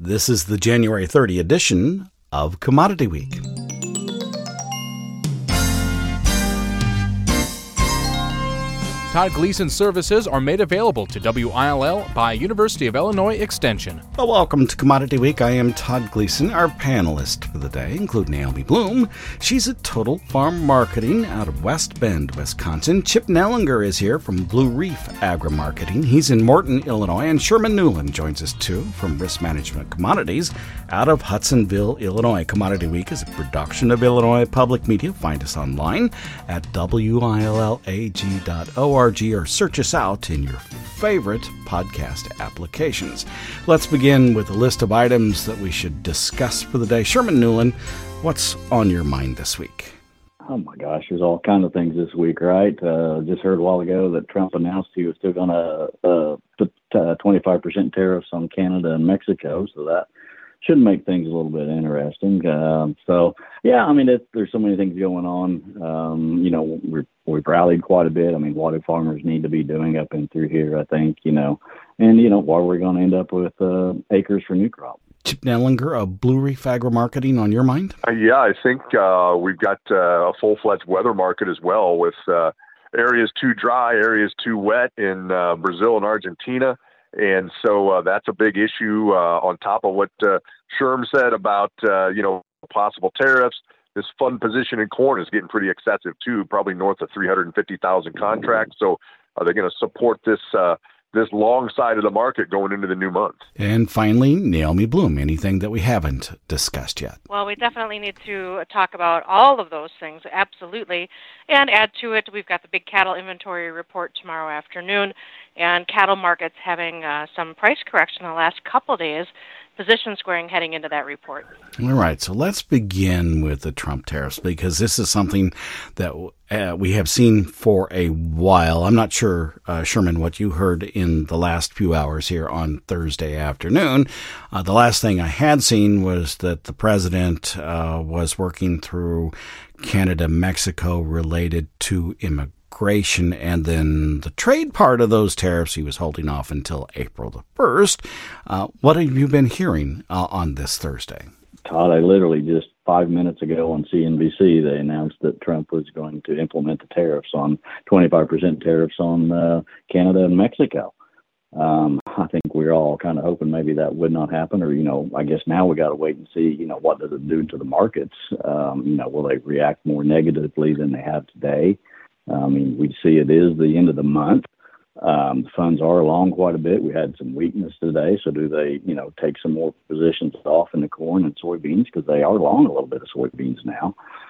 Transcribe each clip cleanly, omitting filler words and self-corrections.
This is the January 30 edition of Commodity Week. Todd Gleason services are made available to WILL by University of Illinois Extension. Well, welcome to Commodity Week. I am Todd Gleason. Our panelists for the day include Naomi Bloom. She's at Total Farm Marketing out of West Bend, Wisconsin. Chip Nellinger is here from Blue Reef Agri-Marketing. He's in Morton, Illinois. And Sherman Newland joins us, too, from Risk Management Commodities out of Hudsonville, Illinois. Commodity Week is a production of Illinois Public Media. Find us online at willag.org or search us out in your favorite podcast applications. Let's begin with a list of items that we should discuss for the day. Sherman Newland, what's on your mind this week? Oh my gosh, there's all kinds of things this week, right? Just heard a while ago that Trump announced he was still going to put 25% tariffs on Canada and Mexico, so that should make things a little bit interesting. There's so many things going on. We've rallied quite a bit. I mean, what do farmers need to be doing up and through here, I think, what are we going to end up with acres for new crop? Chip Nellinger of Blue Reef Agri-Marketing on your mind? I think we've got a full-fledged weather market as well with areas too dry, areas too wet in Brazil and Argentina. And so that's a big issue on top of what Sherm said about, possible tariffs. This fund position in corn is getting pretty excessive, too, probably north of 350,000 contracts. So are they going to support this long side of the market going into the new month? And finally, Naomi Bloom, anything that we haven't discussed yet? Well, we definitely need to talk about all of those things, absolutely. And add to it, we've got the big cattle inventory report tomorrow afternoon, and cattle markets having some price correction the last couple of days, position squaring heading into that report. All right, so let's begin with the Trump tariffs, because this is something that we have seen for a while. I'm not sure, Sherman, what you heard in the last few hours here on Thursday afternoon. The last thing I had seen was that the president was working through Canada-Mexico related to immigration, and then the trade part of those tariffs he was holding off until April the 1st. What have you been hearing on this Thursday? Todd, I literally just 5 minutes ago on CNBC, they announced that Trump was going to implement the tariffs on 25% tariffs on Canada and Mexico. I think we're all kind of hoping maybe that would not happen, or, I guess now we got to wait and see, what does it do to the markets? Will they react more negatively than they have today? We see it is the end of the month. The funds are along quite a bit. We had some weakness today. So do they, take some more positions off in the corn and soybeans, because they are long a little bit of soybeans now,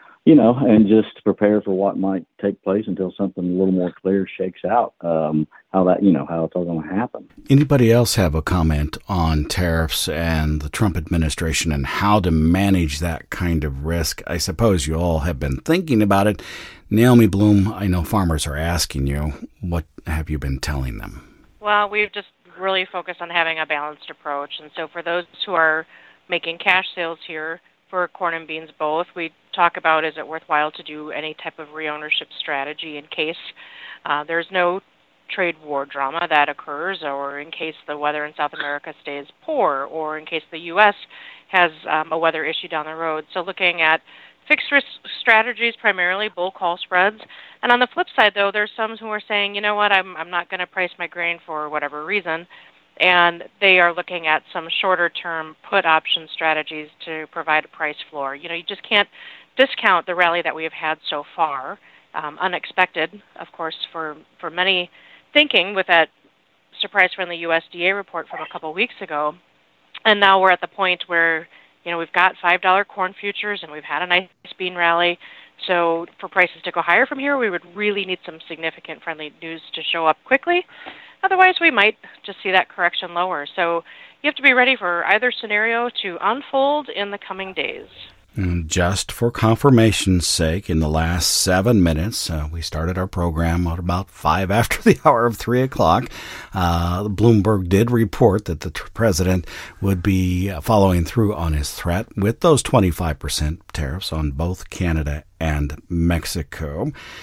and just prepare for what might take place until something a little more clear shakes out, how it's all going to happen. Anybody else have a comment on tariffs and the Trump administration and how to manage that kind of risk? I suppose you all have been thinking about it. Naomi Bloom, I know farmers are asking you, what have you been telling them? Well, we've just really focused on having a balanced approach. And so for those who are making cash sales here for corn and beans both, we talk about, is it worthwhile to do any type of reownership strategy in case there's no trade war drama that occurs, or in case the weather in South America stays poor, or in case the U.S. has a weather issue down the road. So looking at fixed risk strategies, primarily bull call spreads. And on the flip side, though, there's some who are saying, I'm not going to price my grain for whatever reason. And they are looking at some shorter-term put option strategies to provide a price floor. You just can't discount the rally that we have had so far. Unexpected, of course, for many, thinking with that surprise-friendly USDA report from a couple weeks ago. And now we're at the point where we've got $5 corn futures, and we've had a nice bean rally. So for prices to go higher from here, we would really need some significant friendly news to show up quickly. Otherwise, we might just see that correction lower. So you have to be ready for either scenario to unfold in the coming days. And just for confirmation's sake, in the last 7 minutes, we started our program at about 5 after the hour of 3 o'clock. Bloomberg did report that the president would be following through on his threat with those 25% tariffs on both Canada and Mexico.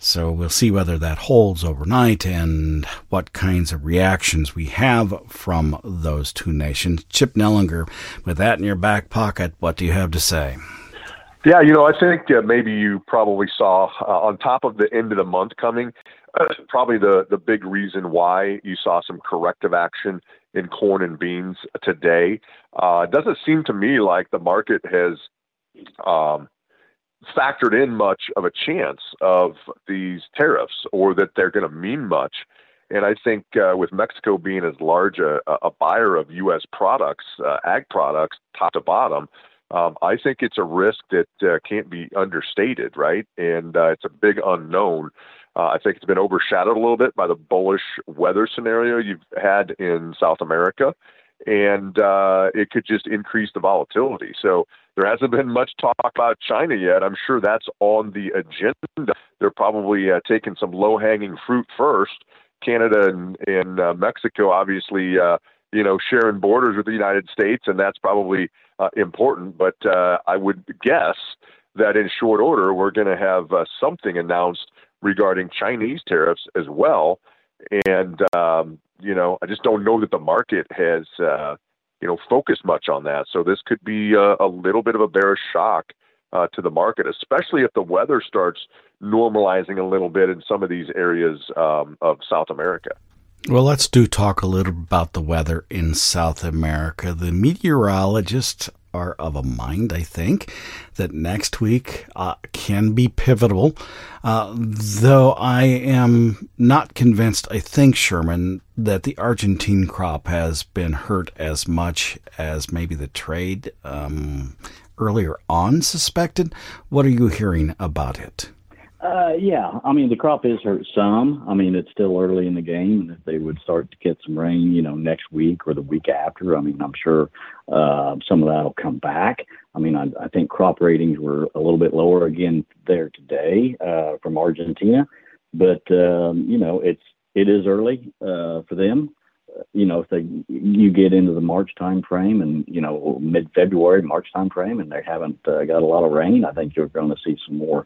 So we'll see whether that holds overnight and what kinds of reactions we have from those two nations. Chip Nellinger, with that in your back pocket, what do you have to say? Yeah, I think maybe you probably saw on top of the end of the month coming, probably the big reason why you saw some corrective action in corn and beans today. It doesn't seem to me like the market has factored in much of a chance of these tariffs or that they're going to mean much. And I think with Mexico being as large a buyer of U.S. products, ag products, top to bottom, I think it's a risk that can't be understated, right? And it's a big unknown. I think it's been overshadowed a little bit by the bullish weather scenario you've had in South America, and it could just increase the volatility. So there hasn't been much talk about China yet. I'm sure that's on the agenda. They're probably taking some low-hanging fruit first. Canada and Mexico, obviously, sharing borders with the United States, and that's probably important. But I would guess that in short order, we're going to have something announced regarding Chinese tariffs as well. And, I just don't know that the market has, focused much on that. So this could be a little bit of a bearish shock to the market, especially if the weather starts normalizing a little bit in some of these areas of South America. Well, let's talk a little about the weather in South America. The meteorologists are of a mind, I think, that next week can be pivotal, though I am not convinced, I think, Sherman, that the Argentine crop has been hurt as much as maybe the trade earlier on suspected. What are you hearing about it? Yeah, the crop is hurt some. It's still early in the game, and if they would start to get some rain, next week or the week after, I'm sure some of that will come back. I think crop ratings were a little bit lower again there today from Argentina, but it is early for them. If you get into the March time frame and, mid-February, March time frame, and they haven't got a lot of rain, I think you're going to see some more,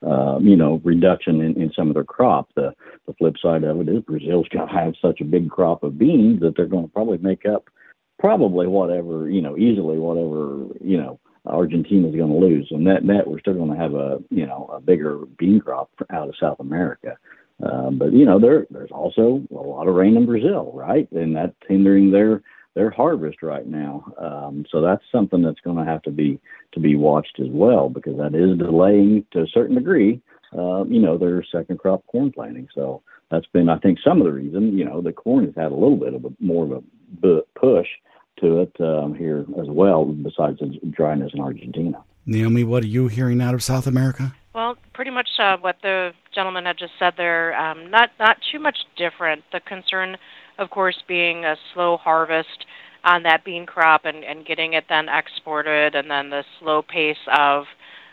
reduction in some of their crop. The flip side of it is Brazil's going to have such a big crop of beans that they're going to probably make up whatever, easily whatever, Argentina's going to lose. And that we're still going to have a bigger bean crop out of South America. But there's also a lot of rain in Brazil, right? And that's hindering their harvest right now. So that's something that's going to have to be watched as well, because that is delaying to a certain degree, their second crop corn planting. So that's been, I think, some of the reason, the corn has had a little bit of more of a push to it here as well, besides the dryness in Argentina. Naomi, what are you hearing out of South America? Well, pretty much what the gentleman had just said there, not too much different. The concern, of course, being a slow harvest on that bean crop and getting it then exported, and then the slow pace of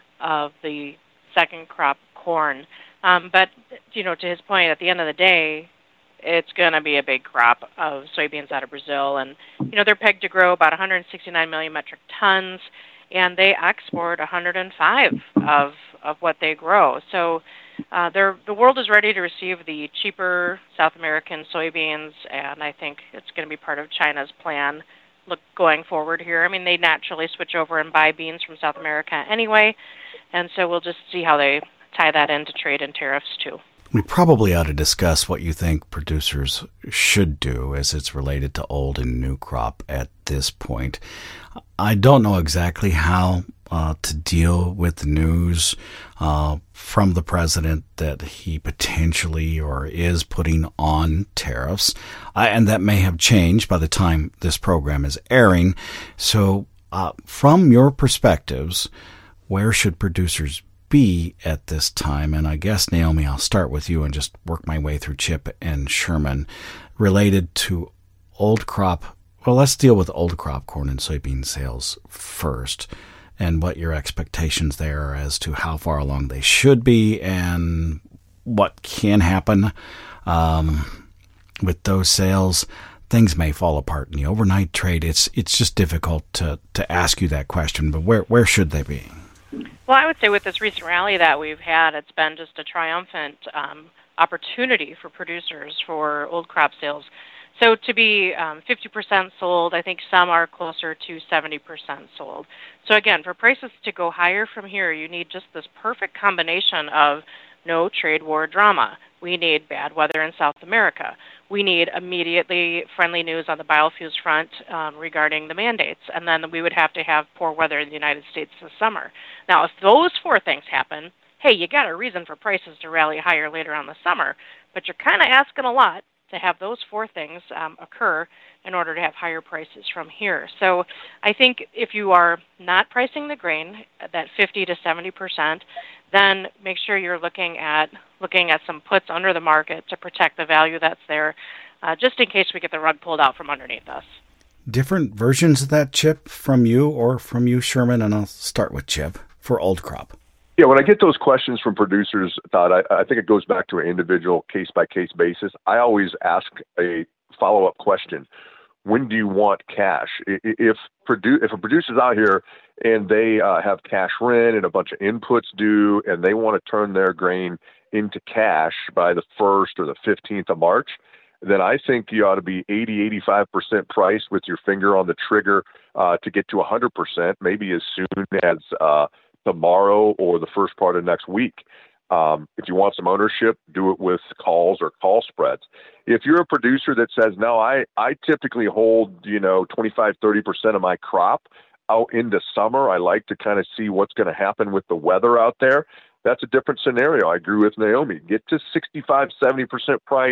the second crop corn. But, to his point, at the end of the day, it's going to be a big crop of soybeans out of Brazil. And, they're pegged to grow about 169 million metric tons, and they export 105 of what they grow. So the world is ready to receive the cheaper South American soybeans, and I think it's going to be part of China's plan going forward here. They naturally switch over and buy beans from South America anyway, and so we'll just see how they tie that into trade and tariffs too. We probably ought to discuss what you think producers should do as it's related to old and new crop at this point. I don't know exactly how to deal with the news from the president that he potentially or is putting on tariffs, and that may have changed by the time this program is airing. So from your perspectives, where should producers be at this time? And I guess, Naomi, I'll start with you and just work my way through Chip and Sherman related to old crop. Well, let's deal with old crop corn and soybean sales first, and what your expectations there are as to how far along they should be and what can happen with those sales. Things may fall apart in the overnight trade. It's just difficult to ask you that question, but where should they be? Well, I would say with this recent rally that we've had, it's been just a triumphant opportunity for producers for old crop sales. So to be 50% sold, I think some are closer to 70% sold. So again, for prices to go higher from here, you need just this perfect combination of no trade war drama. We need bad weather in South America. We need immediately friendly news on the biofuels front regarding the mandates. And then we would have to have poor weather in the United States this summer. Now, if those four things happen, hey, you got a reason for prices to rally higher later on the summer. But you're kind of asking a lot to have those four things occur in order to have higher prices from here. So I think if you are not pricing the grain at that 50 to 70%, then make sure you're looking at some puts under the market to protect the value that's there, just in case we get the rug pulled out from underneath us. Different versions of that, Chip, from you or from you, Sherman, and I'll start with Chip for old crop. Yeah, when I get those questions from producers, Todd, I think it goes back to an individual case-by-case basis. I always ask a follow-up question. When do you want cash? If a producer's out here and they have cash rent and a bunch of inputs due and they want to turn their grain into cash by the 1st or the 15th of March, then I think you ought to be 80-85% price with your finger on the trigger to get to 100%, maybe as soon as tomorrow or the first part of next week. If you want some ownership, do it with calls or call spreads. If you're a producer that says, no, I typically hold, 25-30% of my crop out into summer. I like to kind of see what's going to happen with the weather out there. That's a different scenario. I agree with Naomi. Get to 65-70% price.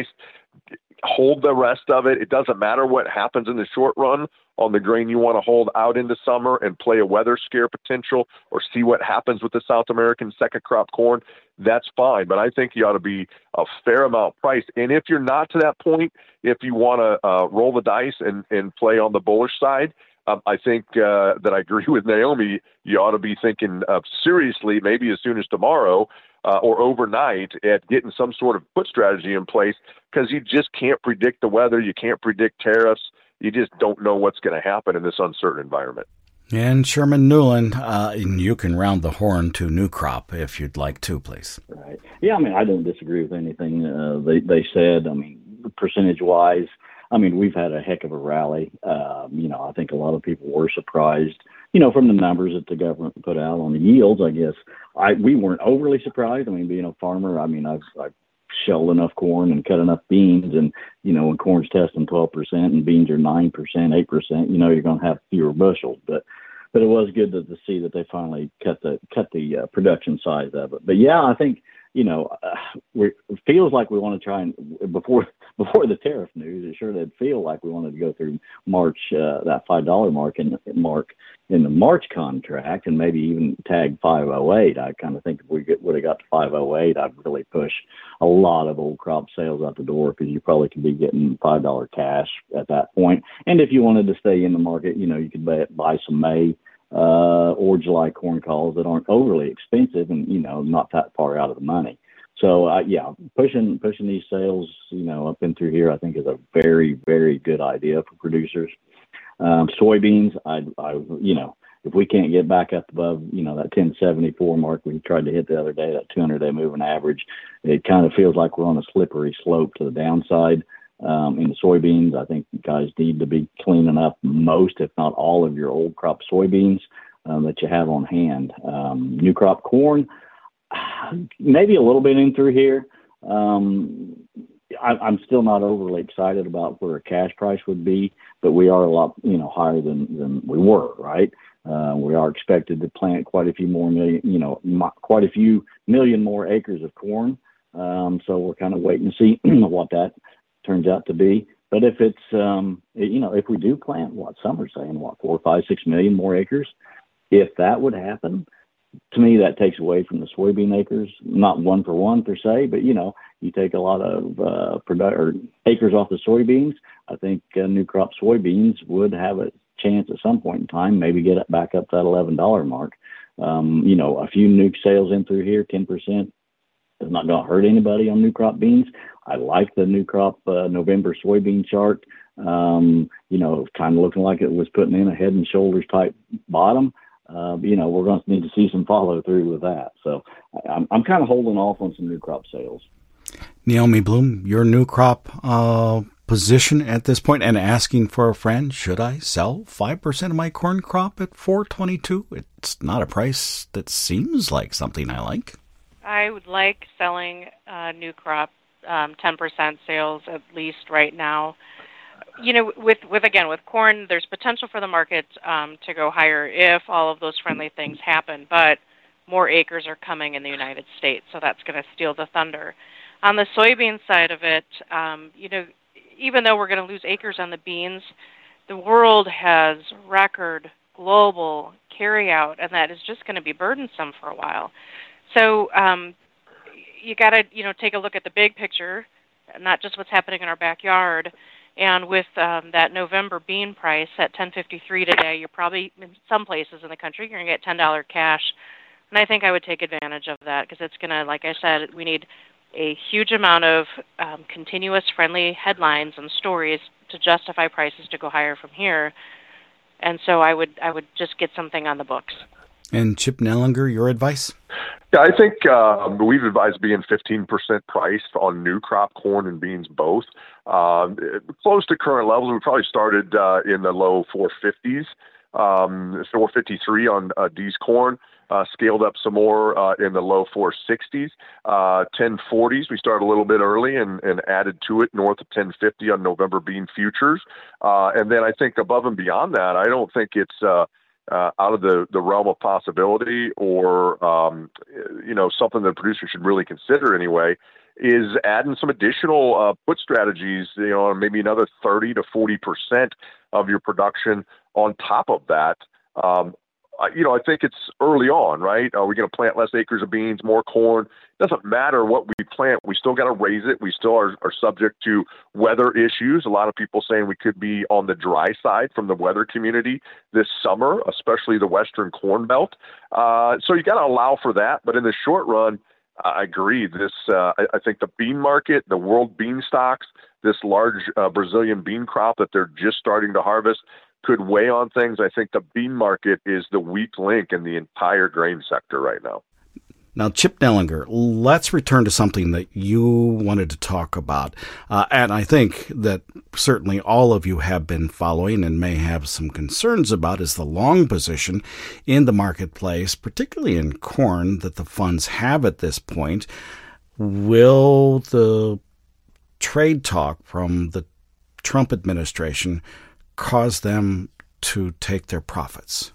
Hold the rest of it. It doesn't matter what happens in the short run on the grain you want to hold out into summer and play a weather scare potential or see what happens with the South American second crop corn. That's fine. But I think you ought to be a fair amount priced. And if you're not to that point, if you want to roll the dice and play on the bullish side, I think that I agree with Naomi. You ought to be thinking seriously, maybe as soon as tomorrow, or overnight at getting some sort of put strategy in place, because you just can't predict the weather. You can't predict tariffs. You just don't know what's going to happen in this uncertain environment. And Sherman Newland, and you can round the horn to new crop if you'd like to, please. Right. Yeah, I don't disagree with anything they said. Percentage-wise, we've had a heck of a rally. I think a lot of people were surprised, from the numbers that the government put out on the yields. I guess we weren't overly surprised. Being a farmer, I've shelled enough corn and cut enough beans, and when corn's testing 12% and beans are 9%, 8%, you're going to have fewer bushels. But it was good to see that they finally cut the production size of it. But yeah, I think it feels like we want to try and before the tariff news, it sure did feel like we wanted to go through March, that $5 mark in the March contract, and maybe even tag 508. I kind of think if we would have got to 508, I'd really push a lot of old crop sales out the door, because you probably could be getting $5 cash at that point. And if you wanted to stay in the market, you could buy some May or July corn calls that aren't overly expensive and, not that far out of the money. So, pushing these sales, up and through here, I think is a very, very good idea for producers. Soybeans, if we can't get back up above, that 1074 mark we tried to hit the other day, that 200-day moving average, it kind of feels like we're on a slippery slope to the downside. In the soybeans, I think guys need to be cleaning up most, if not all, of your old crop soybeans that you have on hand. New crop corn, maybe a little bit in through here. I'm still not overly excited about where a cash price would be, but we are a lot, higher than we were, right? We are expected to plant quite a few million more acres of corn. So we're kind of waiting to see what that turns out to be. But if it's, if we do plant some are saying 4, 5, 6 million more acres, if that would happen, to me, that takes away from the soybean acres, not one for one per se, but, you take a lot of acres off the soybeans. I think new crop soybeans would have a chance at some point in time, maybe get it back up to that $11 mark. A few nuke sales in through here, 10%. It's not going to hurt anybody on new crop beans. I like the new crop November soybean chart. Kind of looking like it was putting in a head and shoulders type bottom. we're going to need to see some follow through with that. So I'm kind of holding off on some new crop sales. Naomi Blohm, your new crop position at this point, and asking for a friend, should I sell 5% of my corn crop at $4.22? It's not a price that seems like something I like. I would like selling new crop 10% sales at least right now. With corn, there's potential for the market to go higher if all of those friendly things happen, but more acres are coming in the United States, so that's going to steal the thunder. On the soybean side of it, even though we're going to lose acres on the beans, the world has record global carryout, and that is just going to be burdensome for a while. So you got to, take a look at the big picture, not just what's happening in our backyard. And with that November bean price at $10.53 today, you're probably, in some places in the country, you're going to get $10 cash. And I think I would take advantage of that because it's going to, like I said, we need a huge amount of continuous friendly headlines and stories to justify prices to go higher from here. And so I would just get something on the books. And Chip Nellinger, your advice? Yeah, I think we've advised being 15% priced on new crop corn and beans both. Close to current levels. We probably started in the low 450s, 453 on D's corn. Scaled up some more in the low 460s, 1040s. We started a little bit early and added to it north of 1050 on November bean futures. And then I think above and beyond that, I don't think it's out of the realm of possibility or, something that a producer should really consider anyway, is adding some additional put strategies, maybe another 30 to 40% of your production on top of that. I think it's early on, right? Are we going to plant less acres of beans, more corn? It doesn't matter what we plant. We still got to raise it. We still are subject to weather issues. A lot of people saying we could be on the dry side from the weather community this summer, especially the Western Corn Belt. So you got to allow for that. But in the short run, I agree. I think the bean market, the world bean stocks, this large Brazilian bean crop that they're just starting to harvest, could weigh on things. I think the bean market is the weak link in the entire grain sector right now. Now, Chip Nellinger, let's return to something that you wanted to talk about. And I think that certainly all of you have been following and may have some concerns about is the long position in the marketplace, particularly in corn, that the funds have at this point. Will the trade talk from the Trump administration cause them to take their profits?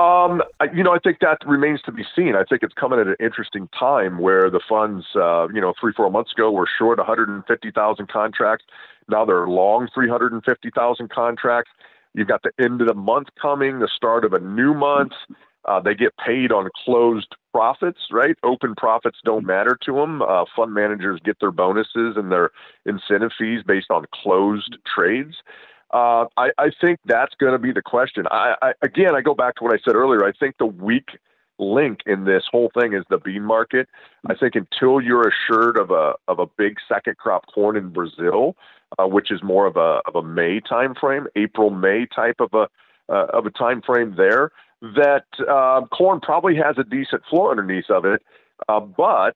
I think that remains to be seen. I think it's coming at an interesting time where the funds, 3-4 months ago were short 150,000 contracts. Now they're long 350,000 contracts. You've got the end of the month coming, the start of a new month. They get paid on closed profits, right? Open profits don't matter to them. Fund managers get their bonuses and their incentive fees based on closed trades. I think that's going to be the question. I go back to what I said earlier. I think the weak link in this whole thing is the bean market. I think until you're assured of a big second crop corn in Brazil, which is more of a May timeframe, April-May type of a time frame there, that corn probably has a decent floor underneath of it. But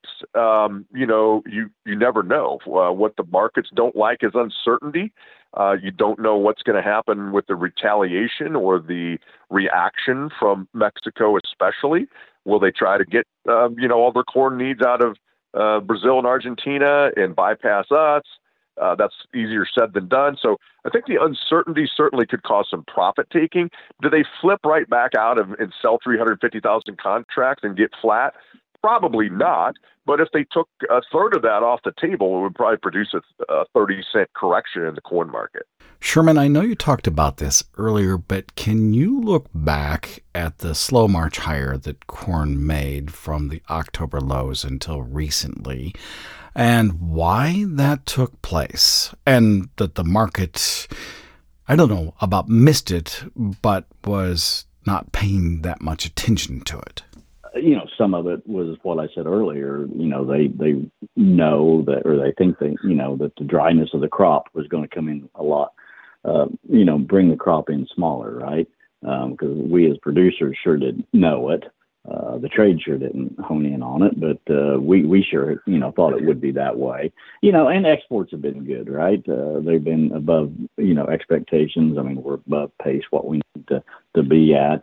you never know. What the markets don't like is uncertainty. You don't know what's going to happen with the retaliation or the reaction from Mexico, especially. Will they try to get, all their corn needs out of Brazil and Argentina and bypass us? That's easier said than done. So I think the uncertainty certainly could cause some profit taking. Do they flip right back out and sell 350,000 contracts and get flat? Probably not, but if they took a third of that off the table, it would probably produce a 30-cent correction in the corn market. Sherman, I know you talked about this earlier, but can you look back at the slow march higher that corn made from the October lows until recently, and why that took place, and that the market, I don't know about missed it, but was not paying that much attention to it? Some of it was what I said earlier. They know that, or they think that, that the dryness of the crop was going to come in a lot, bring the crop in smaller, right? because we as producers sure didn't know it. The trade sure didn't hone in on it, but we sure, thought it would be that way. And exports have been good, right? They've been above, expectations. I mean, we're above pace what we need to be at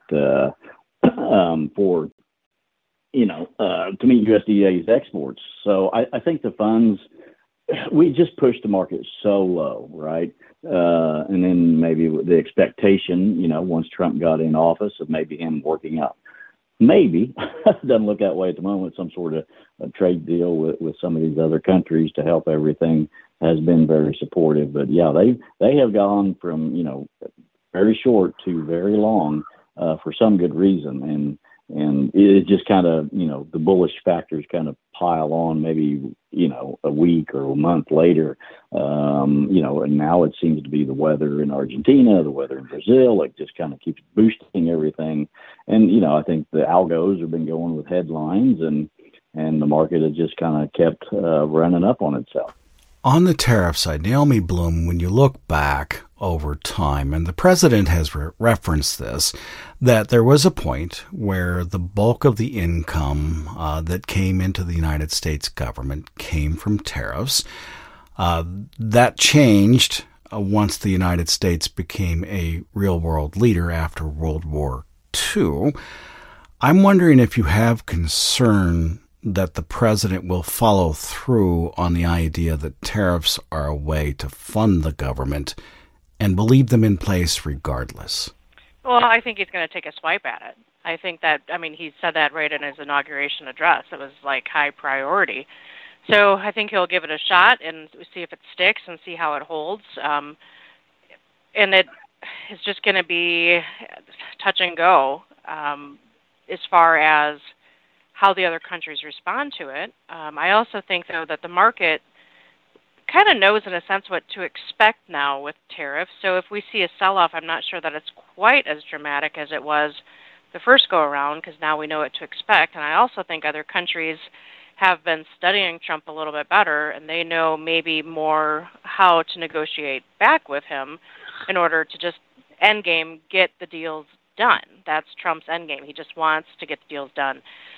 for, to meet USDA's exports. So I think the funds, we just pushed the market so low, right? And then maybe the expectation, once Trump got in office of maybe him working out, maybe, doesn't look that way at the moment, some sort of a trade deal with some of these other countries to help everything has been very supportive. But yeah, they have gone from, very short to very long for some good reason. And it just kind of, the bullish factors kind of pile on maybe, a week or a month later, and now it seems to be the weather in Argentina, the weather in Brazil. It just kind of keeps boosting everything. And, I think the algos have been going with headlines and the market has just kind of kept running up on itself. On the tariff side, Naomi Blohm, when you look back over time, and the president has referenced this, that there was a point where the bulk of the income that came into the United States government came from tariffs. That changed once the United States became a real-world leader after World War II. I'm wondering if you have concern that the president will follow through on the idea that tariffs are a way to fund the government and will leave them in place regardless. Well, I think he's going to take a swipe at it. I think that, he said that right in his inauguration address. It was like high priority. So I think he'll give it a shot and see if it sticks and see how it holds. And it is just going to be touch and go as far as how the other countries respond to it. I also think, though, that the market kind of knows, in a sense, what to expect now with tariffs. So if we see a sell-off, I'm not sure that it's quite as dramatic as it was the first go-around, because now we know what to expect. And I also think other countries have been studying Trump a little bit better, and they know maybe more how to negotiate back with him in order to just endgame get the deals done. That's Trump's endgame. He just wants to get the deals done.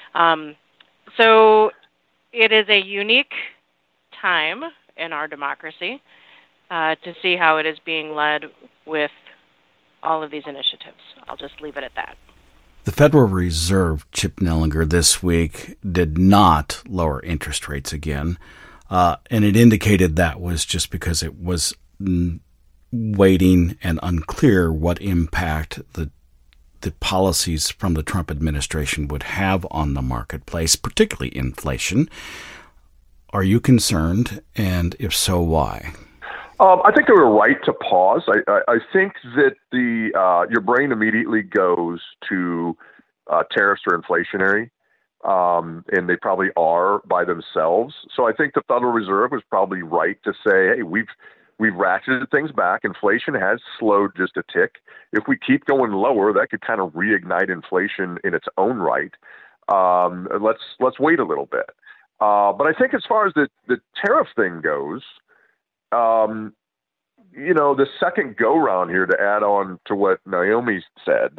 So it is a unique time in our democracy to see how it is being led with all of these initiatives. I'll just leave it at that. The Federal Reserve, Chip Nellinger, this week did not lower interest rates again, and it indicated that was just because it was waiting and unclear what impact the policies from the Trump administration would have on the marketplace, particularly inflation. Are you concerned? And if so, why? I think they were right to pause. I think that your brain immediately goes to tariffs are inflationary, and they probably are by themselves. So I think the Federal Reserve was probably right to say, hey, we've ratcheted things back. Inflation has slowed just a tick. If we keep going lower, that could kind of reignite inflation in its own right. Let's wait a little bit. But I think as far as the tariff thing goes, the second go round here, to add on to what Naomi said,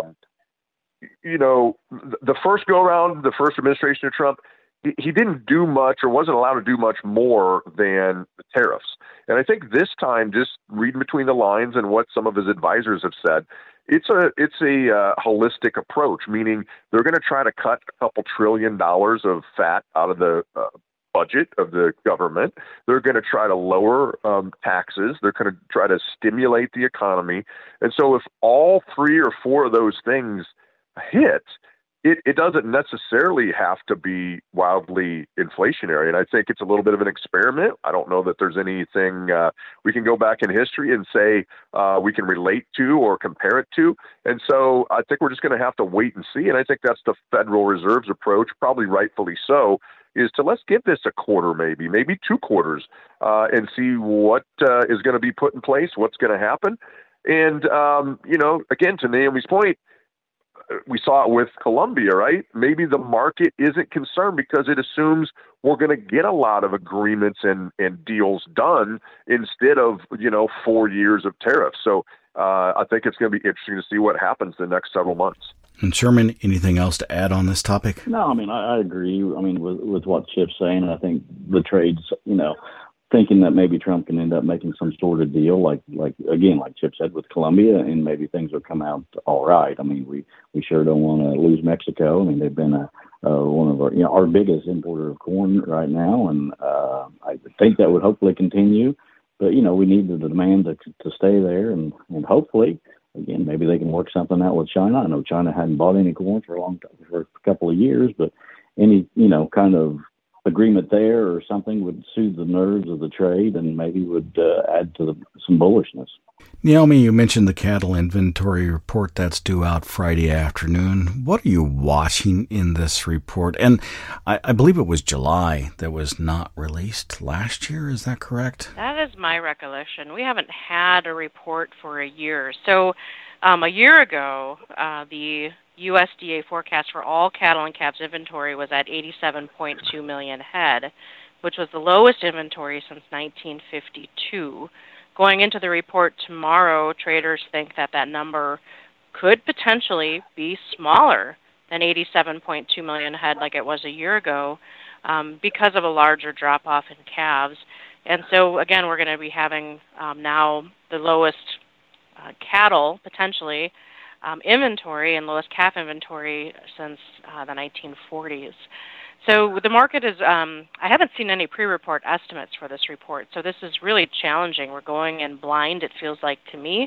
the first go round, the first administration of Trump, he didn't do much or wasn't allowed to do much more than the tariffs. And I think this time, just reading between the lines and what some of his advisors have said, it's a holistic approach, meaning they're going to try to cut a couple $1 trillion of fat out of the budget of the government. They're going to try to lower taxes. They're going to try to stimulate the economy. And so if all 3 or 4 of those things hit, it doesn't necessarily have to be wildly inflationary. And I think it's a little bit of an experiment. I don't know that there's anything we can go back in history and say we can relate to or compare it to. And so I think we're just going to have to wait and see. And I think that's the Federal Reserve's approach, probably rightfully so, is to let's give this a quarter, maybe 2 quarters, and see what is going to be put in place, what's going to happen. And, again, to Naomi's point, we saw it with Colombia, right? Maybe the market isn't concerned because it assumes we're going to get a lot of agreements and deals done instead of, 4 years of tariffs. So I think it's going to be interesting to see what happens the next several months. And Sherman, anything else to add on this topic? No, I mean, I agree. I mean, with what Chip's saying, I think the trade's, thinking that maybe Trump can end up making some sort of deal, like Chip said, with Colombia, and maybe things will come out all right. I mean, we sure don't want to lose Mexico. I mean, they've been one of our biggest importer of corn right now, and I think that would hopefully continue. But we need the demand to stay there, and hopefully, again, maybe they can work something out with China. I know China hadn't bought any corn for a couple of years, but any kind of agreement there or something would soothe the nerves of the trade and maybe would add to some bullishness. Naomi, you mentioned the cattle inventory report that's due out Friday afternoon. What are you watching in this report? And I believe it was July that was not released last year. Is that correct? That is my recollection. We haven't had a report for a year. So a year ago, the USDA forecast for all cattle and calves inventory was at 87.2 million head, which was the lowest inventory since 1952. Going into the report tomorrow, traders think that number could potentially be smaller than 87.2 million head like it was a year ago because of a larger drop-off in calves. And so, again, we're going to be having now the lowest cattle, potentially, inventory and lowest calf inventory since the 1940s. So the market is, I haven't seen any pre-report estimates for this report, so this is really challenging. We're going in blind, it feels like to me,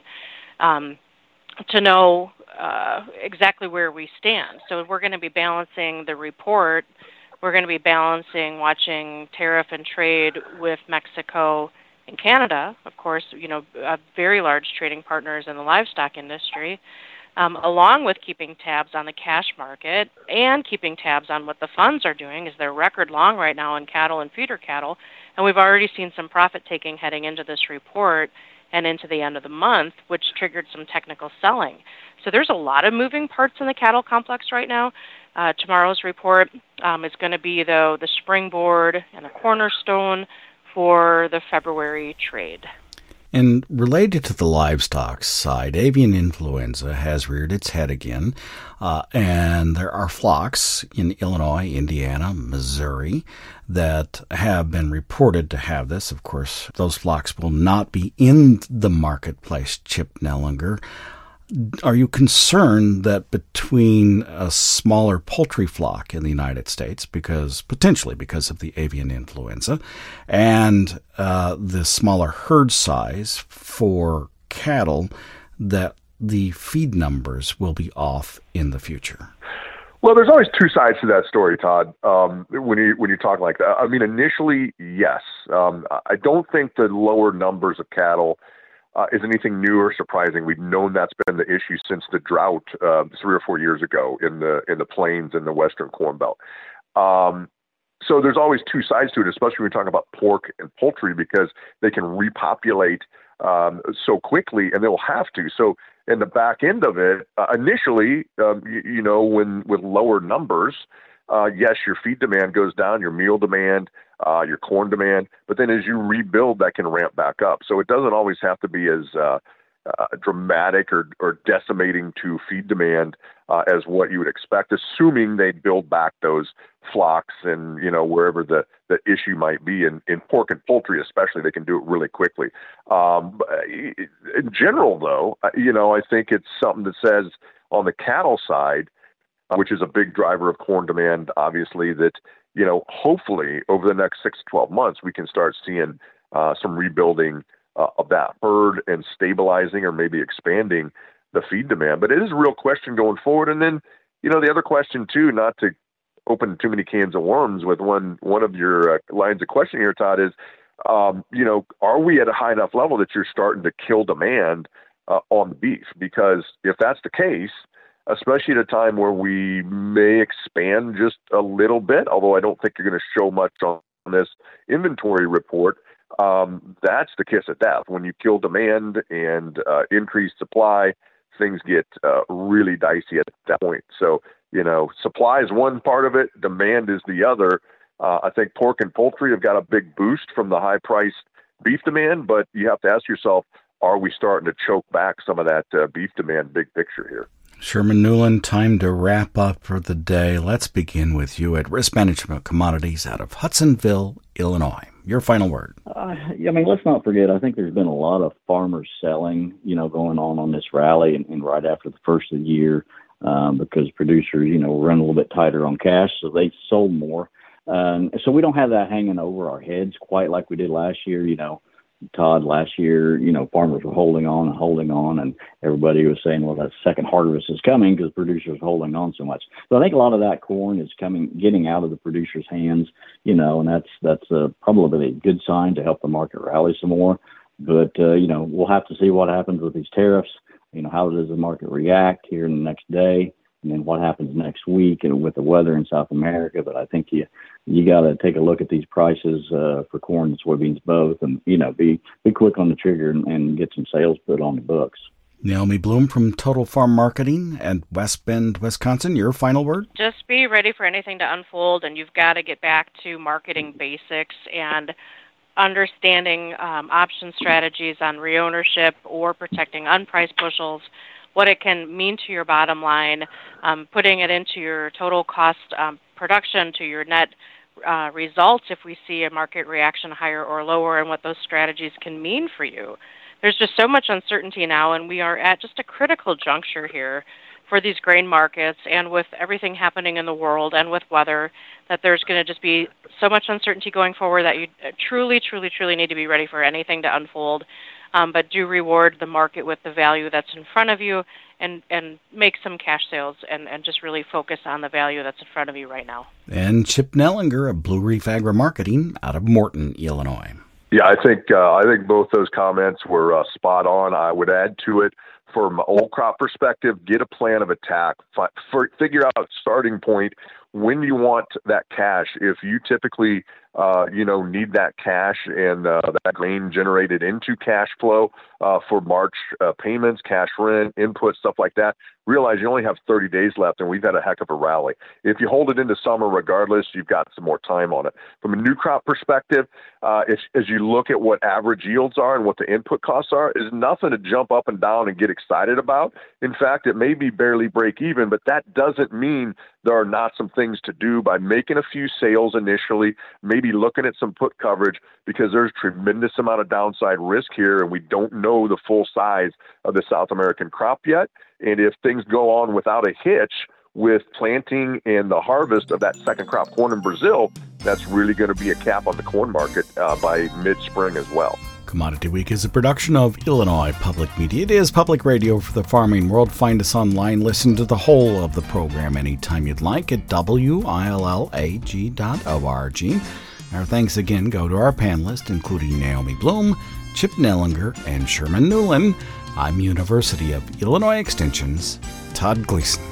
to know exactly where we stand. So we're going to be balancing the report. We're going to be balancing watching tariff and trade with Mexico and Canada, of course, very large trading partners in the livestock industry, along with keeping tabs on the cash market and keeping tabs on what the funds are doing, as they're record long right now in cattle and feeder cattle. And we've already seen some profit taking heading into this report and into the end of the month, which triggered some technical selling. So there's a lot of moving parts in the cattle complex right now. Tomorrow's report is going to be, though, the springboard and the cornerstone for the February trade. And related to the livestock side, avian influenza has reared its head again, and there are flocks in Illinois, Indiana, Missouri that have been reported to have this. Of course, those flocks will not be in the marketplace, Chip Nellinger. Are you concerned that between a smaller poultry flock in the United States, potentially because of the avian influenza, and the smaller herd size for cattle, that the feed numbers will be off in the future? Well, there's always two sides to that story, Todd. When you talk like that, I mean, initially, yes. I don't think the lower numbers of cattle is anything new or surprising. We've known that's been the issue since the drought 3 or 4 years ago in the plains and the western Corn Belt. So there's always two sides to it, especially when you're talking about pork and poultry, because they can repopulate so quickly, and they'll have to. So in the back end of it, initially, when with lower numbers, yes, your feed demand goes down, your meal demand, your corn demand, but then as you rebuild, that can ramp back up. So it doesn't always have to be as dramatic or decimating to feed demand as what you would expect, assuming they build back those flocks and, wherever the issue might be. In pork and poultry especially, they can do it really quickly. In general, though, I think it's something that says on the cattle side, which is a big driver of corn demand, obviously, that, hopefully over the next 6 to 12 months, we can start seeing some rebuilding of that herd and stabilizing or maybe expanding the feed demand. But it is a real question going forward. And then, the other question, too, not to open too many cans of worms with one of your lines of questioning here, Todd, is, are we at a high enough level that you're starting to kill demand on the beef? Because if that's the case, especially at a time where we may expand just a little bit, although I don't think you're going to show much on this inventory report, that's the kiss of death. When you kill demand and increase supply, things get really dicey at that point. So, supply is one part of it, demand is the other. I think pork and poultry have got a big boost from the high-priced beef demand, but you have to ask yourself, are we starting to choke back some of that beef demand big picture here? Sherman Newland, time to wrap up for the day. Let's begin with you at Risk Management Commodities out of Hudsonville, Illinois. Your final word. Let's not forget, I think there's been a lot of farmers selling, going on this rally and right after the first of the year because producers, were running a little bit tighter on cash, so they sold more. So we don't have that hanging over our heads quite like we did last year. Todd, last year, farmers were holding on, and everybody was saying, well, that second harvest is coming because producers are holding on so much. So I think a lot of that corn is getting out of the producers' hands, and that's probably a good sign to help the market rally some more. But, we'll have to see what happens with these tariffs. How does the market react here in the next day? And then what happens next week and with the weather in South America. But I think you got to take a look at these prices for corn and soybeans both, and be quick on the trigger and get some sales put on the books. Naomi Blohm from Total Farm Marketing at West Bend, Wisconsin. Your final word? Just be ready for anything to unfold, and you've got to get back to marketing basics and understanding option strategies on reownership or protecting unpriced bushels, what it can mean to your bottom line, putting it into your total cost production, to your net results if we see a market reaction higher or lower, and what those strategies can mean for you. There's just so much uncertainty now, and we are at just a critical juncture here for these grain markets, and with everything happening in the world and with weather, that there's going to just be so much uncertainty going forward that you truly, truly, truly need to be ready for anything to unfold. But do reward the market with the value that's in front of you, and make some cash sales and just really focus on the value that's in front of you right now. And Chip Nellinger of Blue Reef Agri-Marketing out of Morton, Illinois. Yeah, I think both those comments were spot on. I would add to it, from an old crop perspective, get a plan of attack. Figure out starting point when you want that cash. If you typically need that cash and that grain generated into cash flow for March payments, cash rent, input, stuff like that, realize you only have 30 days left, and we've had a heck of a rally. If you hold it into summer regardless, you've got some more time on it. From a new crop perspective, as you look at what average yields are and what the input costs are, is nothing to jump up and down and get excited about. In fact, it may be barely break even, but that doesn't mean there are not some things to do by making a few sales initially, maybe looking at some put coverage, because there's tremendous amount of downside risk here, and we don't know the full size of the South American crop yet. And if things go on without a hitch with planting and the harvest of that second crop corn in Brazil, that's really going to be a cap on the corn market by mid-spring as well. Commodity Week is a production of Illinois Public Media. It is public radio for the farming world. Find us online. Listen to the whole of the program anytime you'd like at willag.org. Our thanks again go to our panelists, including Naomi Blohm, Chip Nellinger, and Sherman Newland. I'm University of Illinois Extension's Todd Gleason.